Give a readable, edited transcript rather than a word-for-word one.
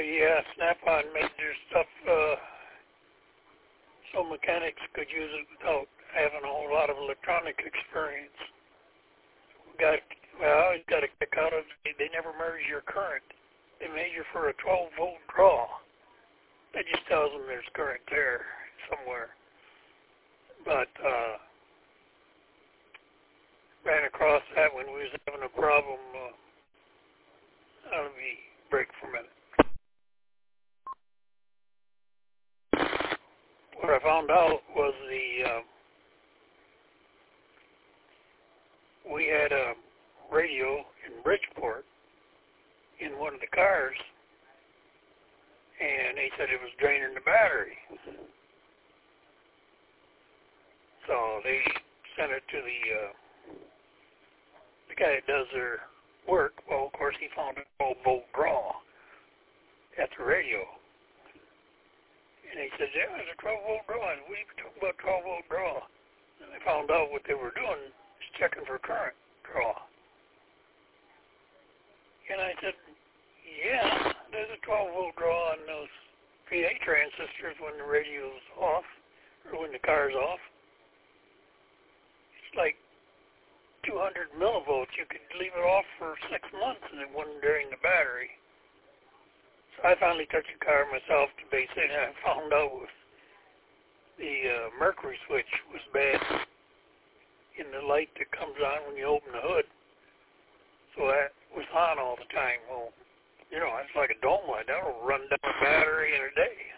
Yeah, Snap-on made their stuff so mechanics could use it without having a whole lot of electronic experience. You got a kick out of it. They never measure your current. They measure for a 12-volt draw. That just tells them there's current there somewhere. But ran across that when we was having a problem. Let me break for a minute. What I found out was we had a radio in Bridgeport in one of the cars, and they said it was draining the battery. So they sent it to the guy that does their work. Well, of course, he found a 12-volt draw at the radio. And he said, yeah, it's a 12-volt draw. And we were talking about 12-volt draw. And I found out what they were doing is checking for current draw. And I said, yeah, there's a 12-volt draw on those PA transistors when the radio's off, or when the car's off. It's like 200 millivolts. You could leave it off for 6 months and it wouldn't drain the battery. So I finally touched the car myself to base it, and I found out the mercury switch was bad in the light that comes on when you open the hood. So that was on all the time. Well, it's like a dome light. That'll run down a battery in a day.